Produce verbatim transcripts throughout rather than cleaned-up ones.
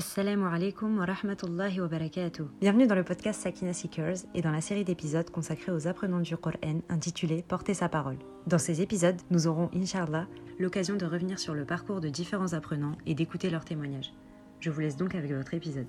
Assalamu alaikum wa rahmatullahi wa barakatuh. Bienvenue dans le podcast Sakina Seekers et dans la série d'épisodes consacrés aux apprenants du Coran intitulée Porter sa parole. Dans ces épisodes, nous aurons, Inch'Allah, l'occasion de revenir sur le parcours de différents apprenants et d'écouter leurs témoignages. Je vous laisse donc avec votre épisode.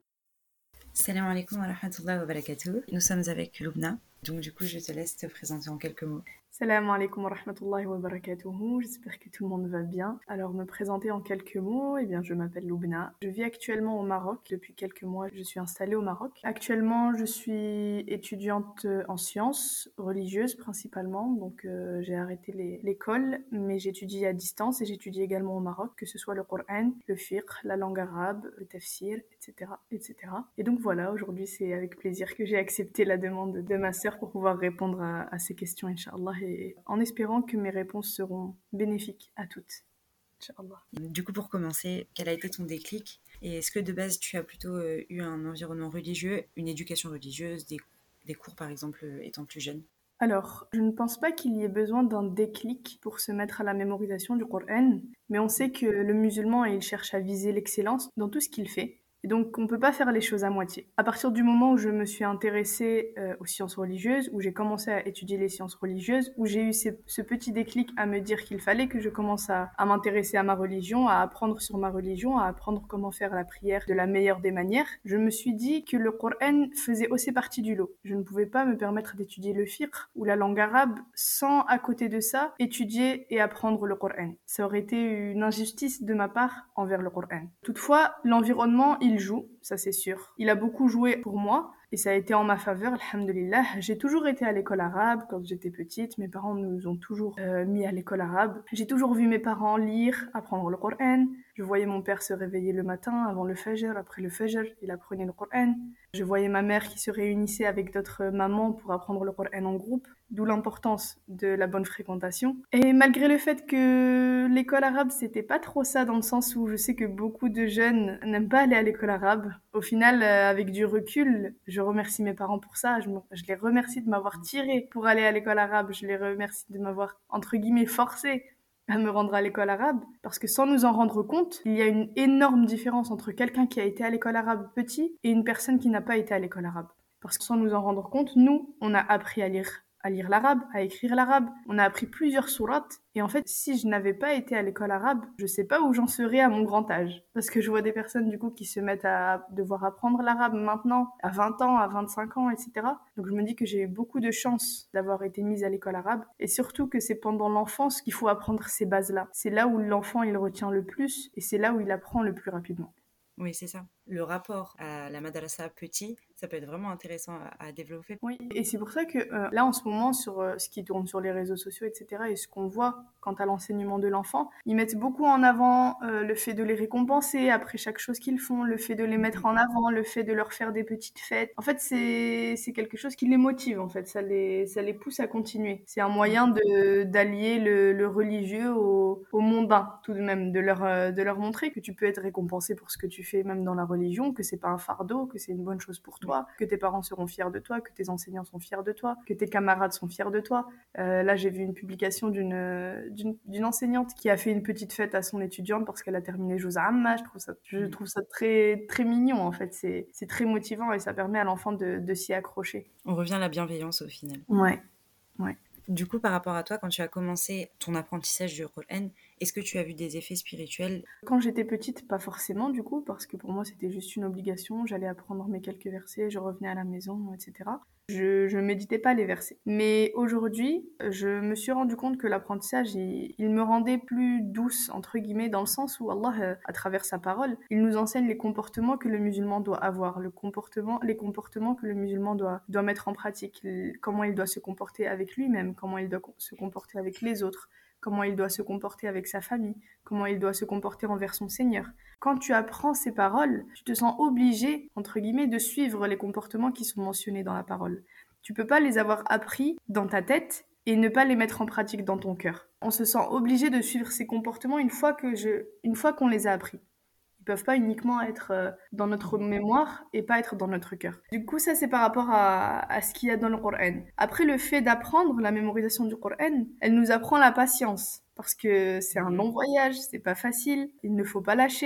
Assalamu alaikum wa rahmatullahi wa barakatuh. Nous sommes avec Lubna, donc du coup je te laisse te présenter en quelques mots. Salam alaikum wa rahmatullahi wa barakatuhu, j'espère que tout le monde va bien. Alors me présenter en quelques mots, eh bien je m'appelle Lubna. Je vis actuellement au Maroc, depuis quelques mois je suis installée au Maroc. Actuellement je suis étudiante en sciences religieuses principalement, donc euh, j'ai arrêté les, l'école, mais j'étudie à distance et j'étudie également au Maroc, que ce soit le Coran, le fiqh, la langue arabe, le tafsir, et cetera, et cetera. Et donc voilà, aujourd'hui c'est avec plaisir que j'ai accepté la demande de ma sœur pour pouvoir répondre à, à ces questions, Inch'Allah. Et en espérant que mes réponses seront bénéfiques à toutes. Inch'Allah. Du coup, pour commencer, quel a été ton déclic? Et est-ce que de base, tu as plutôt euh, eu un environnement religieux, une éducation religieuse, des, des cours par exemple, euh, étant plus jeune? Alors, je ne pense pas qu'il y ait besoin d'un déclic pour se mettre à la mémorisation du Coran, mais on sait que le musulman, il cherche à viser l'excellence dans tout ce qu'il fait. Et donc, on ne peut pas faire les choses à moitié. À partir du moment où je me suis intéressée euh, aux sciences religieuses, où j'ai commencé à étudier les sciences religieuses, où j'ai eu ce, ce petit déclic à me dire qu'il fallait que je commence à, à m'intéresser à ma religion, à apprendre sur ma religion, à apprendre comment faire la prière de la meilleure des manières, je me suis dit que le Coran faisait aussi partie du lot. Je ne pouvais pas me permettre d'étudier le fiqh ou la langue arabe sans, à côté de ça, étudier et apprendre le Coran. Ça aurait été une injustice de ma part envers le Coran. Toutefois, l'environnement, il joue, ça c'est sûr. Il a beaucoup joué pour moi et ça a été en ma faveur, alhamdulillah. J'ai toujours été à l'école arabe quand j'étais petite. Mes parents nous ont toujours euh, mis à l'école arabe. J'ai toujours vu mes parents lire, apprendre le Coran. Je voyais mon père se réveiller le matin avant le fajr, après le fajr, il apprenait le Coran. Je voyais ma mère qui se réunissait avec d'autres mamans pour apprendre le Coran en groupe, d'où l'importance de la bonne fréquentation. Et malgré le fait que l'école arabe, c'était pas trop ça, dans le sens où je sais que beaucoup de jeunes n'aiment pas aller à l'école arabe, au final, euh, avec du recul, je remercie mes parents pour ça. Je, me, je les remercie de m'avoir tiré pour aller à l'école arabe. Je les remercie de m'avoir, entre guillemets, forcé à me rendre à l'école arabe, parce que sans nous en rendre compte, il y a une énorme différence entre quelqu'un qui a été à l'école arabe petit et une personne qui n'a pas été à l'école arabe. Parce que sans nous en rendre compte, nous, on a appris à lire à lire l'arabe, à écrire l'arabe. On a appris plusieurs sourates. Et en fait, si je n'avais pas été à l'école arabe, je sais pas où j'en serais à mon grand âge. Parce que je vois des personnes, du coup, qui se mettent à devoir apprendre l'arabe maintenant, à vingt ans, à vingt-cinq ans, et cetera. Donc je me dis que j'ai eu beaucoup de chance d'avoir été mise à l'école arabe. Et surtout que c'est pendant l'enfance qu'il faut apprendre ces bases-là. C'est là où l'enfant, il retient le plus, et c'est là où il apprend le plus rapidement. Oui, c'est ça. Le rapport à la madrasa petit, ça peut être vraiment intéressant à, à développer. Oui, et c'est pour ça que euh, là, en ce moment, sur euh, ce qui tourne sur les réseaux sociaux, et cetera, et ce qu'on voit quant à l'enseignement de l'enfant, ils mettent beaucoup en avant euh, le fait de les récompenser après chaque chose qu'ils font, le fait de les mettre en avant, le fait de leur faire des petites fêtes. En fait, c'est, c'est quelque chose qui les motive, en fait. Ça les, ça les pousse à continuer. C'est un moyen de, d'allier le, le religieux au, au mondain, tout de même, de leur, euh, de leur montrer que tu peux être récompensé pour ce que tu fais, même dans la religion, que c'est pas un fardeau, que c'est une bonne chose pour toi, que tes parents seront fiers de toi, que tes enseignants sont fiers de toi, que tes camarades sont fiers de toi. Euh, là, j'ai vu une publication d'une, d'une, d'une enseignante qui a fait une petite fête à son étudiante parce qu'elle a terminé Juz Amma. Je trouve ça, je trouve ça très, très mignon, en fait. C'est, c'est très motivant et ça permet à l'enfant de, de s'y accrocher. On revient à la bienveillance au final. Ouais, ouais. Du coup, par rapport à toi, quand tu as commencé ton apprentissage du Coran, est-ce que tu as vu des effets spirituels? Quand j'étais petite, pas forcément du coup, parce que pour moi c'était juste une obligation. J'allais apprendre mes quelques versets, je revenais à la maison, et cetera. Je, je méditais pas les versets. Mais aujourd'hui, je me suis rendu compte que l'apprentissage, il, il me rendait plus douce, entre guillemets, dans le sens où Allah, euh, à travers sa parole, il nous enseigne les comportements que le musulman doit avoir, le comportement, les comportements que le musulman doit, doit mettre en pratique, comment il doit se comporter avec lui-même, comment il doit se comporter avec les autres, comment il doit se comporter avec sa famille, comment il doit se comporter envers son Seigneur. Quand tu apprends ces paroles, tu te sens obligé, entre guillemets, de suivre les comportements qui sont mentionnés dans la parole. Tu peux pas les avoir appris dans ta tête et ne pas les mettre en pratique dans ton cœur. On se sent obligé de suivre ces comportements une fois que je, une fois qu'on les a appris. Ils peuvent pas uniquement être dans notre mémoire et pas être dans notre cœur. Du coup, ça c'est par rapport à, à ce qu'il y a dans le Coran. Après, le fait d'apprendre la mémorisation du Coran, elle nous apprend la patience. Parce que c'est un long voyage, c'est pas facile, il ne faut pas lâcher.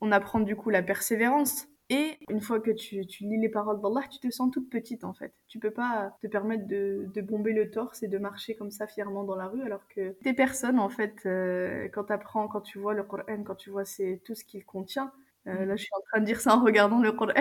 on apprend du coup la persévérance. Et une fois que tu, tu lis les paroles d'Allah, tu te sens toute petite en fait. Tu peux pas te permettre de, de bomber le torse et de marcher comme ça fièrement dans la rue, alors que t'es personne en fait. Euh, quand t'apprends, quand tu vois le Coran, quand tu vois c'est tout ce qu'il contient. Euh, là, je suis en train de dire ça en regardant le Coran.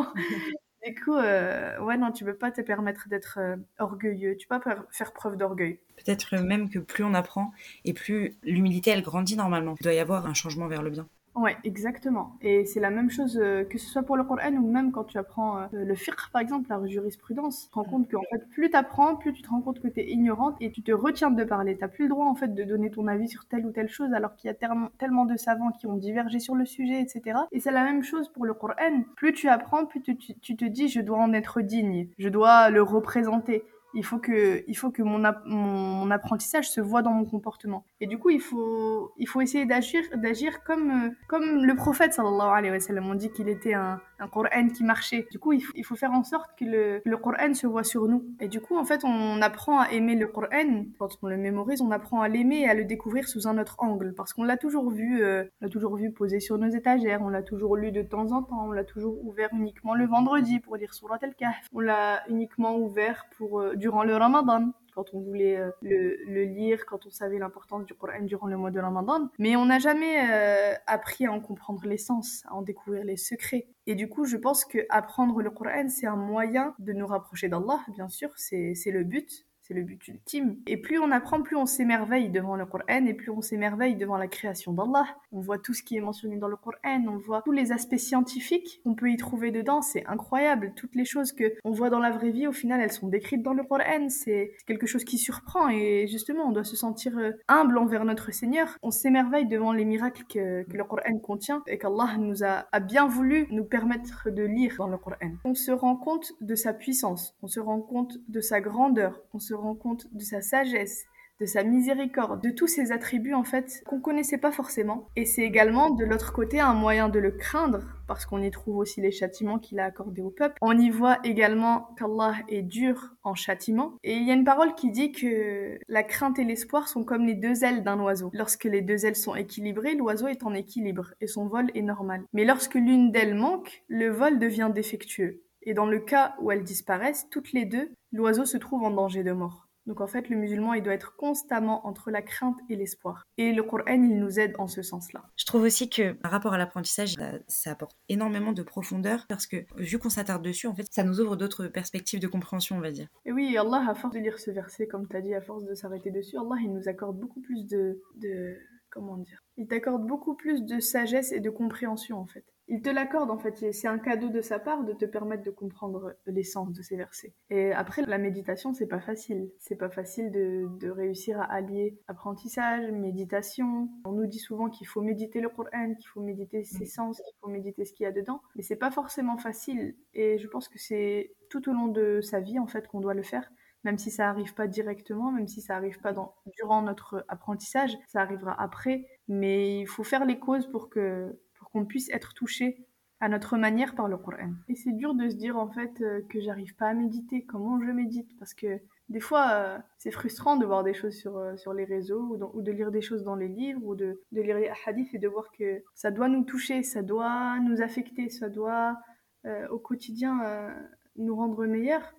Du coup, euh, ouais, non, tu peux pas te permettre d'être euh, orgueilleux. Tu peux pas faire- faire preuve d'orgueil. Peut-être même que plus on apprend et plus l'humilité, elle grandit normalement. Il doit y avoir un changement vers le bien. Ouais, exactement. Et c'est la même chose euh, que ce soit pour le Coran ou même quand tu apprends euh, le fiqh, par exemple, la jurisprudence. Tu te rends compte qu'en fait, plus tu apprends, plus tu te rends compte que tu es ignorante et tu te retiens de parler. Tu plus le droit en fait de donner ton avis sur telle ou telle chose alors qu'il y a tellement, tellement de savants qui ont divergé sur le sujet, et cetera. Et c'est la même chose pour le Coran. Plus tu apprends, plus tu, tu, tu te dis je dois en être digne, je dois le représenter. Il faut que, il faut que mon, ap- mon, mon apprentissage se voit dans mon comportement. Et du coup, il faut, il faut essayer d'agir, d'agir comme, euh, comme le prophète sallallahu alayhi wa sallam. On dit qu'il était un, un Coran qui marchait. Du coup, il faut, il faut faire en sorte que le, que le Coran se voit sur nous. Et du coup, en fait, on apprend à aimer le Coran. Quand on le mémorise, on apprend à l'aimer et à le découvrir sous un autre angle. Parce qu'on l'a toujours vu, euh, on l'a toujours vu posé sur nos étagères. On l'a toujours lu de temps en temps. On l'a toujours ouvert uniquement le vendredi pour lire Surat al-Kahf. On l'a uniquement ouvert pour, euh, durant le Ramadan, quand on voulait euh, le, le lire, quand on savait l'importance du Coran durant le mois de Ramadan. Mais on n'a jamais euh, appris à en comprendre l'essence, à en découvrir les secrets. Et du coup, je pense que apprendre le Coran, c'est un moyen de nous rapprocher d'Allah, bien sûr, c'est, c'est le but. C'est le but ultime. Et plus on apprend, plus on s'émerveille devant le Coran et plus on s'émerveille devant la création d'Allah. On voit tout ce qui est mentionné dans le Coran, on voit tous les aspects scientifiques qu'on peut y trouver dedans. C'est incroyable. Toutes les choses que on voit dans la vraie vie, au final, elles sont décrites dans le Coran. C'est quelque chose qui surprend et justement, on doit se sentir euh, humble envers notre Seigneur. On s'émerveille devant les miracles que, que le Coran contient et qu'Allah nous a, a bien voulu nous permettre de lire dans le Coran. On se rend compte de sa puissance, on se rend compte de sa grandeur, on se rend compte de sa sagesse, de sa miséricorde, de tous ces attributs en fait qu'on connaissait pas forcément. Et c'est également de l'autre côté un moyen de le craindre parce qu'on y trouve aussi les châtiments qu'il a accordés au peuple. On y voit également qu'Allah est dur en châtiment. Et il y a une parole qui dit que la crainte et l'espoir sont comme les deux ailes d'un oiseau. Lorsque les deux ailes sont équilibrées, l'oiseau est en équilibre et son vol est normal. Mais lorsque l'une d'elles manque, le vol devient défectueux. Et dans le cas où elles disparaissent, toutes les deux, l'oiseau se trouve en danger de mort. Donc en fait, le musulman, il doit être constamment entre la crainte et l'espoir. Et le Coran, il nous aide en ce sens-là. Je trouve aussi que par rapport à l'apprentissage, ça, ça apporte énormément de profondeur parce que vu qu'on s'attarde dessus, en fait, ça nous ouvre d'autres perspectives de compréhension, on va dire. Et oui, Allah, à force de lire ce verset, comme tu as dit, à force de s'arrêter dessus, Allah, il nous accorde beaucoup plus de... de comment dire, il t'accorde beaucoup plus de sagesse et de compréhension en fait. Il te l'accorde en fait, c'est un cadeau de sa part de te permettre de comprendre l'essence de ces versets. Et après, la méditation, c'est pas facile. C'est pas facile de, de réussir à allier apprentissage, méditation. On nous dit souvent qu'il faut méditer le Coran, qu'il faut méditer ses sens, qu'il faut méditer ce qu'il y a dedans. Mais c'est pas forcément facile. Et je pense que c'est tout au long de sa vie en fait qu'on doit le faire. Même si ça arrive pas directement, même si ça arrive pas dans, durant notre apprentissage, ça arrivera après. Mais il faut faire les causes pour que, pour qu'on puisse être touché à notre manière par le Coran. Et c'est dur de se dire en fait euh, que j'arrive pas à méditer. Comment je médite? Parce que des fois, euh, c'est frustrant de voir des choses sur, euh, sur les réseaux ou, dans, ou de lire des choses dans les livres ou de, de lire les hadiths et de voir que ça doit nous toucher, ça doit nous affecter, ça doit euh, au quotidien euh, nous rendre meilleurs.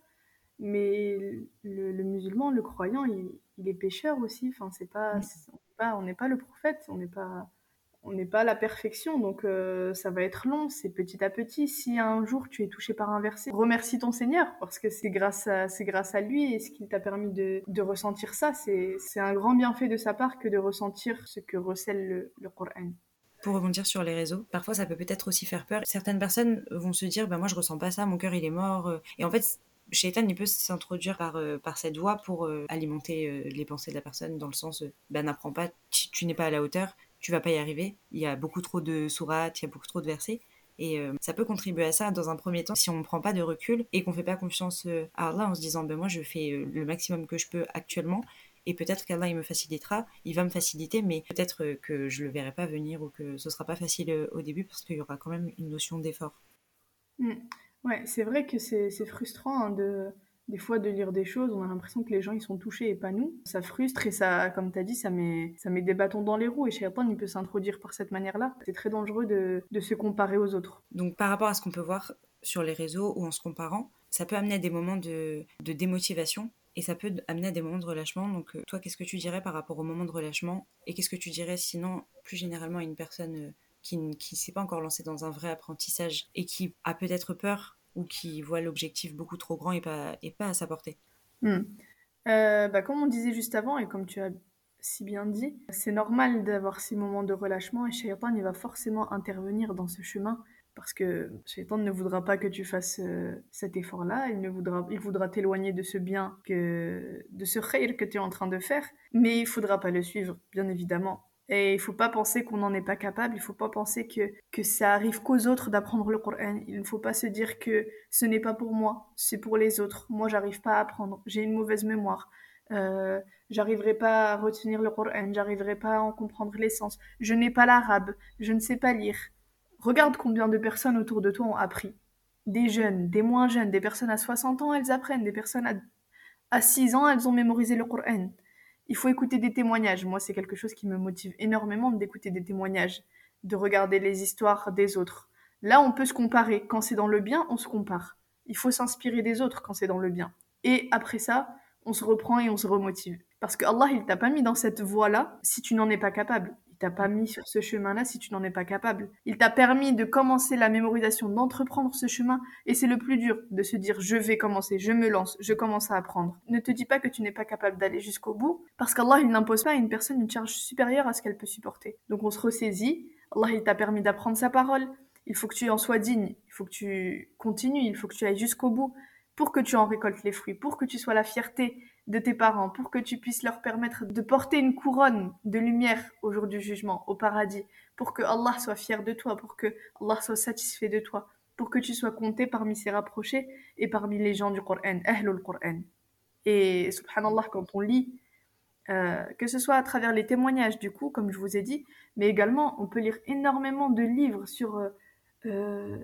Mais le, le musulman, le croyant, il, il est pécheur aussi. Enfin, c'est pas, c'est- on n'est pas, on n'est pas le prophète, on n'est pas, on n'est pas la perfection. Donc, euh, ça va être long, c'est petit à petit. Si un jour tu es touché par un verset, remercie ton Seigneur parce que c'est grâce à, c'est grâce à lui et ce qu'il t'a permis de, de ressentir ça. C'est, c'est un grand bienfait de sa part que de ressentir ce que recèle le, le Coran. Pour rebondir sur les réseaux, parfois ça peut peut-être aussi faire peur. Certaines personnes vont se dire, bah moi je ressens pas ça, mon cœur il est mort. Et en fait, Shaitan il peut s'introduire par, euh, par cette voie pour euh, alimenter euh, les pensées de la personne dans le sens, euh, bah n'apprends pas, tu, tu n'es pas à la hauteur, tu vas pas y arriver. Il y a beaucoup trop de sourates, il y a beaucoup trop de versets. Et euh, ça peut contribuer à ça dans un premier temps si on ne prend pas de recul et qu'on fait pas confiance euh, à Allah en se disant, ben moi je fais euh, le maximum que je peux actuellement. Et peut-être qu'Allah il me facilitera, il va me faciliter, mais peut-être que je le verrai pas venir ou que ce sera pas facile au début parce qu'il y aura quand même une notion d'effort. Mm. Ouais, c'est vrai que c'est, c'est frustrant hein, de, Des fois, de lire des choses, on a l'impression que les gens ils sont touchés et pas nous. Ça frustre et ça, comme tu as dit, ça met, ça met des bâtons dans les roues et Shaitan il peut s'introduire par cette manière-là. C'est très dangereux de, de se comparer aux autres. Donc par rapport à ce qu'on peut voir sur les réseaux ou en se comparant, ça peut amener à des moments de, de démotivation et ça peut amener à des moments de relâchement. Donc euh, toi, qu'est-ce que tu dirais par rapport aux moments de relâchement et qu'est-ce que tu dirais sinon plus généralement à une personne euh, qui ne qui s'est pas encore lancée dans un vrai apprentissage et qui a peut-être peur ou qui voit l'objectif beaucoup trop grand et pas, et pas à sa portée? Hmm. Euh, bah, comme on disait juste avant et comme tu as si bien dit, c'est normal d'avoir ces moments de relâchement et Shaitan il va forcément intervenir dans ce chemin parce que Shaitan ne voudra pas que tu fasses euh, cet effort-là, il ne voudra, il voudra t'éloigner de ce bien, que, de ce khayr que tu es en train de faire, mais il faudra pas le suivre, bien évidemment. Et il faut pas penser qu'on n'en est pas capable, il faut pas penser que, que ça arrive qu'aux autres d'apprendre le Coran. Il ne faut pas se dire que ce n'est pas pour moi, c'est pour les autres. Moi, j'arrive pas à apprendre, j'ai une mauvaise mémoire. Euh, j'arriverai pas à retenir le Coran, j'arriverai pas à en comprendre l'essence. Je n'ai pas l'arabe, je ne sais pas lire. Regarde combien de personnes autour de toi ont appris. Des jeunes, des moins jeunes, des personnes à soixante ans, elles apprennent, des personnes à, à six ans, elles ont mémorisé le Coran. Il faut écouter des témoignages. Moi, c'est quelque chose qui me motive énormément d'écouter des témoignages, de regarder les histoires des autres. Là, on peut se comparer. Quand c'est dans le bien, on se compare. Il faut s'inspirer des autres quand c'est dans le bien. Et après ça, on se reprend et on se remotive. Parce que Allah, il t'a pas mis dans cette voie-là si tu n'en es pas capable. Il t'a pas mis sur ce chemin-là si tu n'en es pas capable. Il t'a permis de commencer la mémorisation, d'entreprendre ce chemin. Et c'est le plus dur, de se dire je vais commencer, je me lance, je commence à apprendre. Ne te dis pas que tu n'es pas capable d'aller jusqu'au bout, parce qu'Allah, il n'impose pas à une personne une charge supérieure à ce qu'elle peut supporter. Donc on se ressaisit. Allah, il t'a permis d'apprendre sa parole. Il faut que tu en sois digne. Il faut que tu continues. Il faut que tu ailles jusqu'au bout pour que tu en récoltes les fruits, pour que tu sois la fierté de tes parents, pour que tu puisses leur permettre de porter une couronne de lumière au jour du jugement, au paradis, pour que Allah soit fier de toi, pour que Allah soit satisfait de toi, pour que tu sois compté parmi ses rapprochés et parmi les gens du Coran, Ahlul Coran. Et subhanallah, quand on lit, euh, que ce soit à travers les témoignages du coup, comme je vous ai dit, mais également on peut lire énormément de livres sur euh, euh,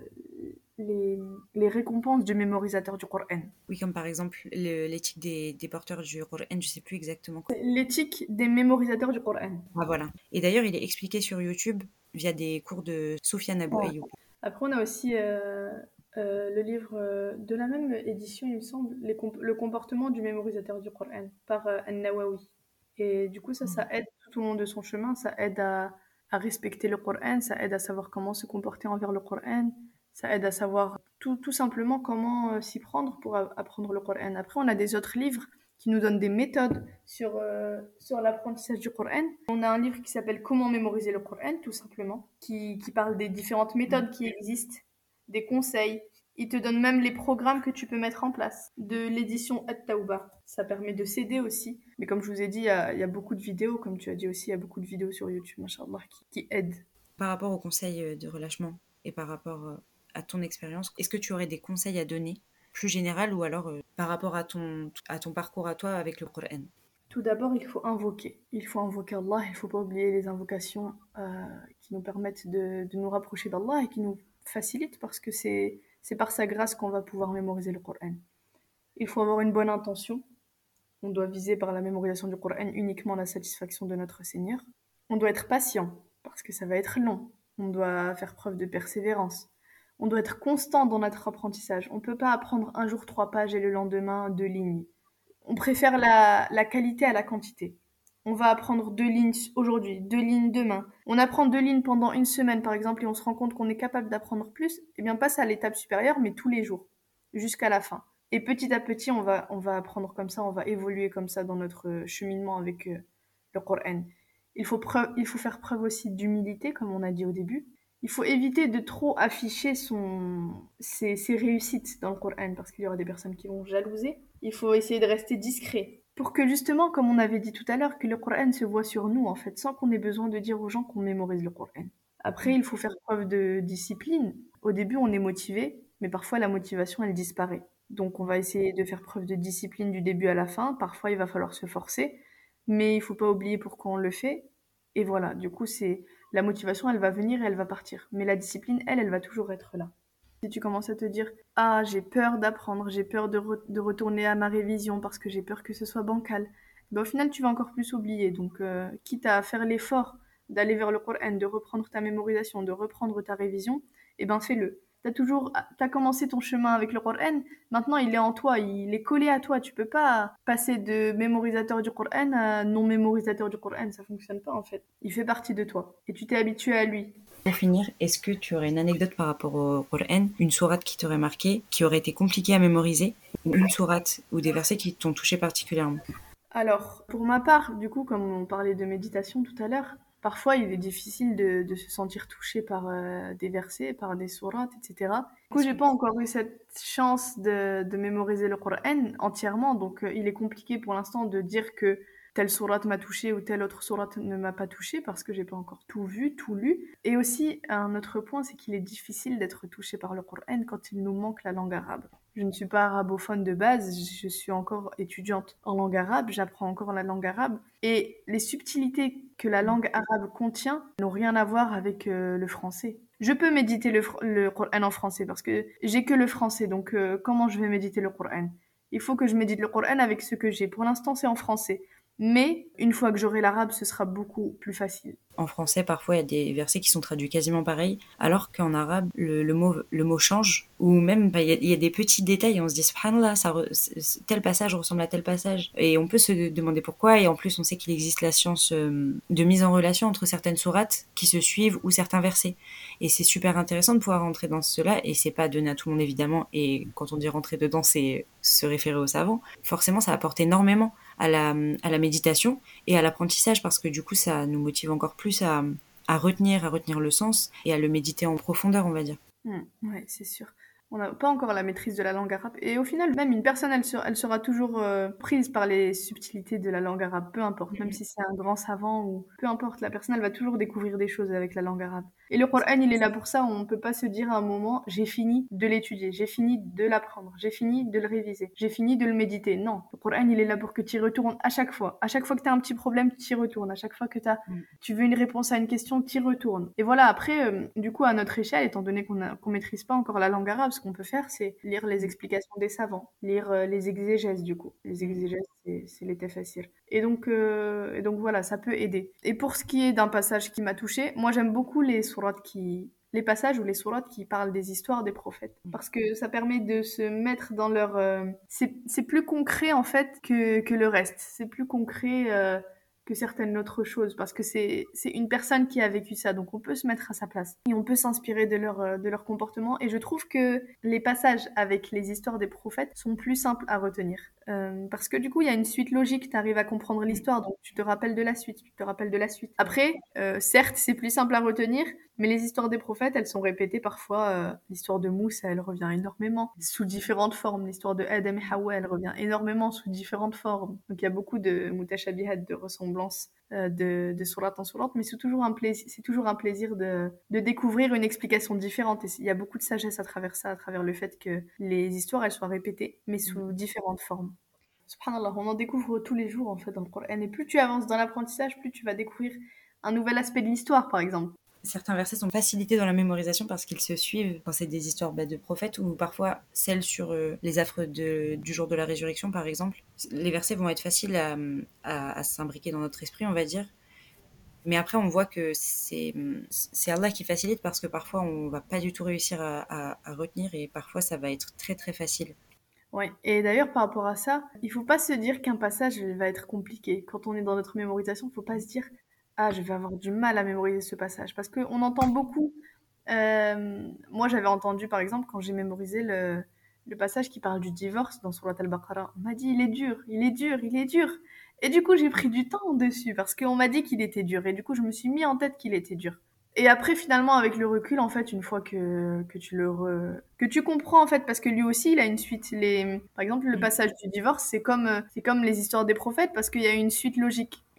les, les récompenses du mémorisateur du Coran. Oui, comme par exemple le- l'éthique des, des porteurs du Coran, je sais plus exactement quoi. L'éthique des mémorisateurs du Coran. Ah voilà. Et d'ailleurs, il est expliqué sur YouTube via des cours de Soufiane Abou Ouais. Ayoub. Après, on a aussi euh, euh, le livre euh, de la même édition, il me semble, les comp- le comportement du mémorisateur du Coran par euh, An-Nawawi. Et du coup, ça, ça aide tout au long de son chemin, ça aide à, à respecter le Coran, ça aide à savoir comment se comporter envers le Coran, ça aide à savoir tout, tout simplement comment euh, s'y prendre pour a- apprendre le Coran. Après, on a des autres livres qui nous donnent des méthodes sur, euh, sur l'apprentissage du Coran. On a un livre qui s'appelle Comment mémoriser le Coran, tout simplement, qui, qui parle des différentes méthodes qui existent, des conseils. Il te donne même les programmes que tu peux mettre en place. De l'édition At-Tawbah. Ça permet de s'aider aussi. Mais comme je vous ai dit, il y a, il y a beaucoup de vidéos, comme tu as dit aussi, il y a beaucoup de vidéos sur YouTube, machallah, qui, qui aident. Par rapport aux conseils euh, de relâchement et par rapport euh, à ton expérience, est-ce que tu aurais des conseils à donner plus général ou alors euh, par rapport à ton, à ton parcours à toi avec le Coran? Tout d'abord, il faut invoquer. Il faut invoquer Allah. Il ne faut pas oublier les invocations euh, qui nous permettent de, de nous rapprocher d'Allah et qui nous facilitent parce que c'est, c'est par sa grâce qu'on va pouvoir mémoriser le Coran. Il faut avoir une bonne intention. On doit viser par la mémorisation du Coran uniquement la satisfaction de notre Seigneur. On doit être patient parce que ça va être long. On doit faire preuve de persévérance. On doit être constant dans notre apprentissage. On ne peut pas apprendre un jour trois pages et le lendemain deux lignes. On préfère la, la qualité à la quantité. On va apprendre deux lignes aujourd'hui, deux lignes demain. On apprend deux lignes pendant une semaine, par exemple, et on se rend compte qu'on est capable d'apprendre plus. Eh bien, passe à l'étape supérieure, mais tous les jours, jusqu'à la fin. Et petit à petit, on va, on va apprendre comme ça, on va évoluer comme ça dans notre cheminement avec euh, le Coran. Il faut, preuve, il faut faire preuve aussi d'humilité, comme on a dit au début. Il faut éviter de trop afficher son, ses, ses réussites dans le Coran, parce qu'il y aura des personnes qui vont jalouser. Il faut essayer de rester discret. Pour que justement, comme on avait dit tout à l'heure, que le Coran se voit sur nous, en fait, sans qu'on ait besoin de dire aux gens qu'on mémorise le Coran. Après, il faut faire preuve de discipline. Au début, on est motivé, mais parfois la motivation, elle disparaît. Donc, on va essayer de faire preuve de discipline du début à la fin. Parfois, il va falloir se forcer, mais il faut pas oublier pourquoi on le fait. Et voilà, du coup, c'est la motivation, elle va venir et elle va partir. Mais la discipline, elle, elle va toujours être là. Si tu commences à te dire ah, j'ai peur d'apprendre, j'ai peur de, re- de retourner à ma révision parce que j'ai peur que ce soit bancal, ben, au final, tu vas encore plus oublier. Donc, euh, quitte à faire l'effort d'aller vers le Coran, de reprendre ta mémorisation, de reprendre ta révision, eh ben fais-le. T'as toujours, t'as commencé ton chemin avec le Coran, maintenant il est en toi, il est collé à toi. Tu peux pas passer de mémorisateur du Coran à non mémorisateur du Coran, ça fonctionne pas en fait. Il fait partie de toi et tu t'es habitué à lui. Pour finir, est-ce que tu aurais une anecdote par rapport au Coran, une sourate qui t'aurait marqué, qui aurait été compliquée à mémoriser, ou une sourate ou des versets qui t'ont touché particulièrement? Alors, pour ma part, du coup, comme on parlait de méditation tout à l'heure, parfois il est difficile de, de se sentir touché par euh, des versets, par des sourates, et cetera. Du coup, j'ai pas encore eu cette chance de, de mémoriser le Coran entièrement, donc euh, il est compliqué pour l'instant de dire que telle sourate m'a touché ou telle autre sourate ne m'a pas touché parce que j'ai pas encore tout vu, tout lu. Et aussi, un autre point, c'est qu'il est difficile d'être touché par le Coran quand il nous manque la langue arabe. Je ne suis pas arabophone de base, je suis encore étudiante en langue arabe, j'apprends encore la langue arabe. Et les subtilités que la langue arabe contient n'ont rien à voir avec euh, le français. Je peux méditer le, fr- le Coran en français parce que j'ai que le français, donc euh, comment je vais méditer le Coran? Il faut que je médite le Coran avec ce que j'ai. Pour l'instant, c'est en français. Mais une fois que j'aurai l'arabe, ce sera beaucoup plus facile. En français, parfois, il y a des versets qui sont traduits quasiment pareil, alors qu'en arabe, le, le mot, le mot change, ou même, bah, il y, a, il y a des petits détails, et on se dit, subhanallah, ça re- c- tel passage ressemble à tel passage. Et on peut se demander pourquoi, et en plus, on sait qu'il existe la science euh, de mise en relation entre certaines sourates qui se suivent ou certains versets. Et c'est super intéressant de pouvoir rentrer dans cela, et c'est pas donné à tout le monde, évidemment, et quand on dit rentrer dedans, c'est se référer aux savants. Forcément, ça apporte énormément à la, à la méditation et à l'apprentissage parce que du coup ça nous motive encore plus à, à retenir, à retenir le sens et à le méditer en profondeur, on va dire. Hmm, ouais, c'est sûr. On n'a pas encore la maîtrise de la langue arabe. Et au final, même une personne, elle sera, elle sera toujours euh, prise par les subtilités de la langue arabe, peu importe. Même si c'est un grand savant ou peu importe, la personne, elle va toujours découvrir des choses avec la langue arabe. Et le Coran, il est là pour ça. On ne peut pas se dire à un moment, j'ai fini de l'étudier, j'ai fini de l'apprendre, j'ai fini de le réviser, j'ai fini de le méditer. Non, le Coran, il est là pour que tu y retournes à chaque fois. À chaque fois que tu as un petit problème, tu y retournes. À chaque fois que t'as, tu veux une réponse à une question, tu y retournes. Et voilà, après, euh, du coup, à notre échelle, étant donné qu'on a, qu'on maîtrise pas encore la langue arabe, ce qu'on peut faire, c'est lire les explications des savants, lire euh, les exégèses, du coup. Les exégèses, c'est, c'est les tafasirs. Et donc, euh, et donc voilà, ça peut aider. Et pour ce qui est d'un passage qui m'a touchée, moi j'aime beaucoup les sourates qui, les passages ou les sourates qui parlent des histoires des prophètes. Parce que ça permet de se mettre dans leur... euh, c'est, c'est plus concret en fait que, que le reste. C'est plus concret euh, que certaines autres choses. Parce que c'est, c'est une personne qui a vécu ça. Donc on peut se mettre à sa place. Et on peut s'inspirer de leur, euh, de leur comportement. Et je trouve que les passages avec les histoires des prophètes sont plus simples à retenir. Euh, parce que du coup, il y a une suite logique, tu arrives à comprendre l'histoire, donc tu te rappelles de la suite, tu te rappelles de la suite. Après, euh, certes, c'est plus simple à retenir, mais les histoires des prophètes, elles sont répétées parfois. Euh, l'histoire de Moussa, elle revient énormément, sous différentes formes. L'histoire de Adam et Hawa, elle revient énormément sous différentes formes. Donc il y a beaucoup de mutashabihat, de ressemblances euh, de, de sourate en sourate, mais c'est toujours un plaisir, c'est toujours un plaisir de, de découvrir une explication différente. Et il y a beaucoup de sagesse à travers ça, à travers le fait que les histoires, elles soient répétées, mais sous différentes formes. Subhanallah, on en découvre tous les jours en fait dans le Coran. Et plus tu avances dans l'apprentissage, plus tu vas découvrir un nouvel aspect de l'histoire, par exemple. Certains versets sont facilités dans la mémorisation parce qu'ils se suivent quand c'est des histoires bah, de prophètes ou parfois celles sur euh, les affres de, du jour de la résurrection par exemple. Les versets vont être faciles à, à, à s'imbriquer dans notre esprit, on va dire. Mais après, on voit que c'est, c'est Allah qui facilite parce que parfois, on va pas du tout réussir à, à, à retenir et parfois, ça va être très très facile. Ouais. Et d'ailleurs, par rapport à ça, il faut pas se dire qu'un passage va être compliqué. Quand on est dans notre mémorisation, il faut pas se dire ah, je vais avoir du mal à mémoriser ce passage. Parce qu'on entend beaucoup. euh, Moi, j'avais entendu, par exemple, quand j'ai mémorisé le, le passage qui parle du divorce dans Surat al-Baqarah, on m'a dit il est dur, il est dur, il est dur. Et du coup, j'ai pris du temps dessus parce qu'on m'a dit qu'il était dur. Et du coup, je me suis mis en tête qu'il était dur. Et après, finalement, avec le recul, en fait, une fois que, que tu le re... que tu comprends, en fait, parce que lui aussi, il a une suite. Les... Par exemple, le passage du divorce, c'est comme, euh, c'est comme les histoires des prophètes, parce qu'il y a une suite logique.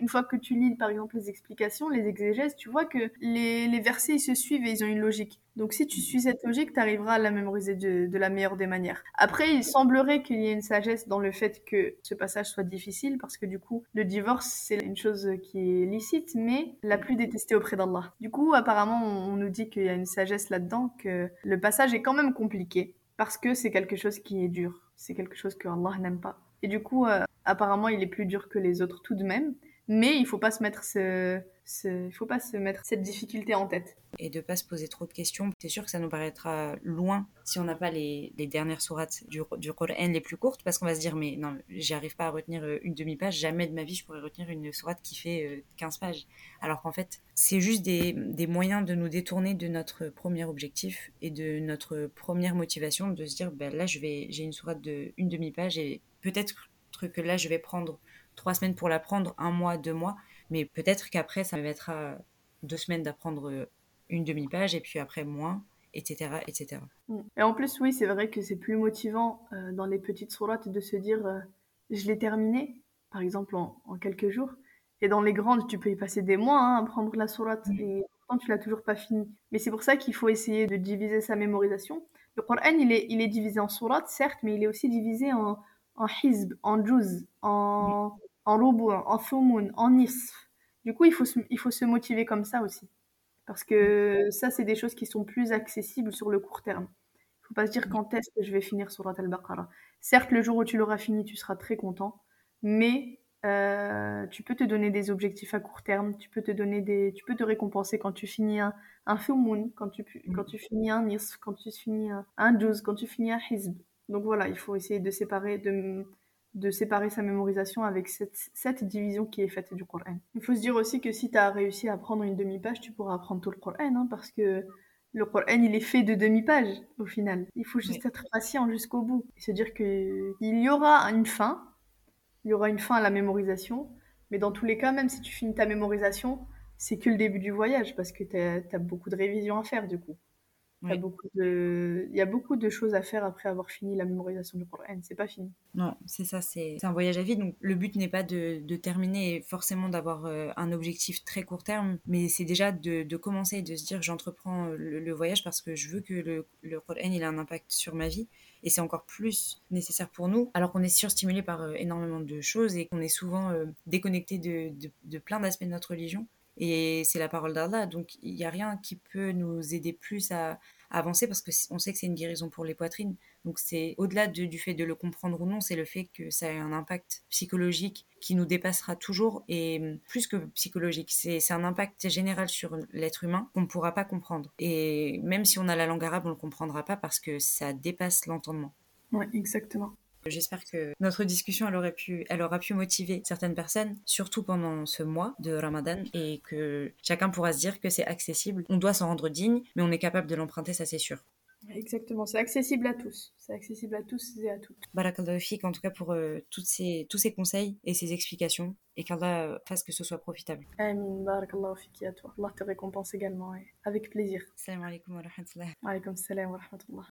Une fois que tu lis par exemple les explications, les exégèses, tu vois que les, les versets ils se suivent et ils ont une logique. Donc si tu suis cette logique, tu arriveras à la mémoriser de, de la meilleure des manières. Après, il semblerait qu'il y ait une sagesse dans le fait que ce passage soit difficile, parce que du coup, le divorce, c'est une chose qui est licite, mais la plus détestée auprès d'Allah. Du coup, apparemment, on nous dit qu'il y a une sagesse là-dedans, que le passage est quand même compliqué, parce que c'est quelque chose qui est dur. C'est quelque chose que Allah n'aime pas. Et du coup, euh, apparemment, il est plus dur que les autres tout de même, mais il faut pas se mettre ce, ce, il faut pas se mettre cette difficulté en tête. Et de pas se poser trop de questions. C'est sûr que ça nous paraîtra loin si on n'a pas les, les dernières sourates du, du Coran les plus courtes, parce qu'on va se dire mais non, j'y arrive pas à retenir une demi-page, jamais de ma vie je pourrais retenir une sourate qui fait quinze pages. Alors qu'en fait, c'est juste des, des moyens de nous détourner de notre premier objectif et de notre première motivation, de se dire ben là je vais, j'ai une sourate de une demi-page et peut-être que là je vais prendre trois semaines pour l'apprendre, un mois, deux mois, mais peut-être qu'après ça me mettra deux semaines d'apprendre une demi-page et puis après moins, et cetera, et cetera. Et en plus, oui, c'est vrai que c'est plus motivant euh, dans les petites sourates de se dire euh, je l'ai terminé, par exemple en, en quelques jours. Et dans les grandes, tu peux y passer des mois hein, à prendre la sourate mmh. et pourtant tu l'as toujours pas fini. Mais c'est pour ça qu'il faut essayer de diviser sa mémorisation. Le Coran, il est, il est divisé en sourates, certes, mais il est aussi divisé en, en hizb, en juz, en, mmh. en rubu', en thumun, en nisf. Du coup, il faut, se, il faut se motiver comme ça aussi. Parce que ça, c'est des choses qui sont plus accessibles sur le court terme. Il ne faut pas se dire quand est-ce que je vais finir Surat al-Baqarah. Certes, le jour où tu l'auras fini, tu seras très content, mais euh, tu peux te donner des objectifs à court terme, tu peux te donner des, tu peux te récompenser quand tu finis un, un thumun, quand tu, quand tu finis un nisf, quand tu finis un, un juz, quand tu finis un hizb. Donc voilà, il faut essayer de séparer, de de séparer sa mémorisation avec cette, cette division qui est faite du Coran. Il faut se dire aussi que si tu as réussi à apprendre une demi-page, tu pourras apprendre tout le Coran, hein, parce que le Coran, il est fait de demi-pages, au final. Il faut juste oui. être patient jusqu'au bout. Et se dire qu'il y aura une fin, il y aura une fin à la mémorisation, mais dans tous les cas, même si tu finis ta mémorisation, c'est que le début du voyage, parce que tu as beaucoup de révisions à faire, du coup. Oui. Beaucoup de... Il y a beaucoup de choses à faire après avoir fini la mémorisation du Coran. C'est pas fini. Non, c'est ça, c'est, c'est un voyage à vie. Donc le but n'est pas de, de terminer et forcément d'avoir euh, un objectif très court terme, mais c'est déjà de, de commencer et de se dire j'entreprends le, le voyage parce que je veux que le, le Coran il a un impact sur ma vie. Et c'est encore plus nécessaire pour nous, alors qu'on est surstimulé par euh, énormément de choses et qu'on est souvent euh, déconnecté de, de, de plein d'aspects de notre religion. Et c'est la parole d'Allah, donc il n'y a rien qui peut nous aider plus à, à avancer parce qu'on sait que c'est une guérison pour les poitrines. Donc c'est au-delà de, du fait de le comprendre ou non, c'est le fait que ça a un impact psychologique qui nous dépassera toujours et plus que psychologique, c'est, c'est un impact général sur l'être humain qu'on ne pourra pas comprendre. Et même si on a la langue arabe, on ne le comprendra pas parce que ça dépasse l'entendement. Oui, exactement. J'espère que notre discussion elle aurait pu, elle aura pu motiver certaines personnes, surtout pendant ce mois de Ramadan, et que chacun pourra se dire que c'est accessible. On doit s'en rendre digne, mais on est capable de l'emprunter, ça c'est sûr. Exactement, c'est accessible à tous. C'est accessible à tous et à toutes. Barakallahu fik, en tout cas pour euh, toutes ces, tous ces conseils et ces explications, et qu'Allah fasse que ce soit profitable. Amin, barakallahu fik à toi. Allah te récompense également, et avec plaisir. Salam alaikum wa rahmatullah. Wa alaikum salam wa rahmatullah.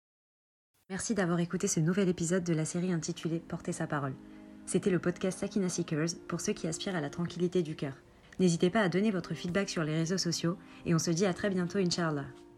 Merci d'avoir écouté ce nouvel épisode de la série intitulée Porter sa parole. C'était le podcast Sakina Seekers pour ceux qui aspirent à la tranquillité du cœur. N'hésitez pas à donner votre feedback sur les réseaux sociaux et on se dit à très bientôt, Inch'Allah.